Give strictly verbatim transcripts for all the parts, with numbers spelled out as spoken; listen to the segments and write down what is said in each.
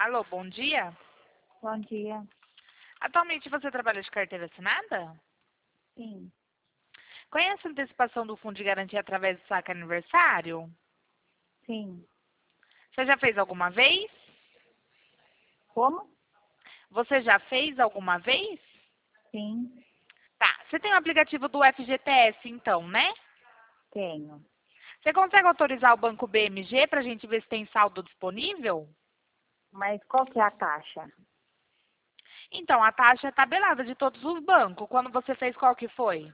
Alô, bom dia. Bom dia. Atualmente você trabalha de carteira assinada? Sim, Conhece a antecipação do fundo de garantia através do saque aniversário? sim. Você já fez alguma vez? Como? Você já fez alguma vez? Sim, Tá. Você tem o aplicativo do F G T S, então, né? tenho. Você consegue autorizar o Banco B M G para a gente ver se tem saldo disponível? Mas qual que é a taxa? Então, a taxa é tabelada de todos os bancos. Quando você fez, qual que foi?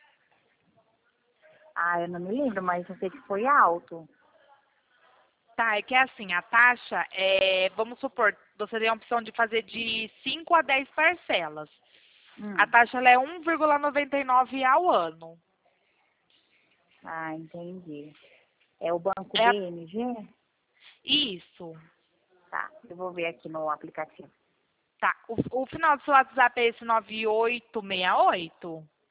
Ah, eu não me lembro, mas eu sei que foi alto. Tá, é que é assim, a taxa é, vamos supor, você tem a opção de fazer de cinco a dez parcelas. A Hum. taxa ela é um vírgula noventa e nove ao ano. Ah, entendi. É o Banco É a- B M G? isso. Tá, eu vou ver aqui no aplicativo. Tá. O, o final do seu WhatsApp é esse nove oito seis oito?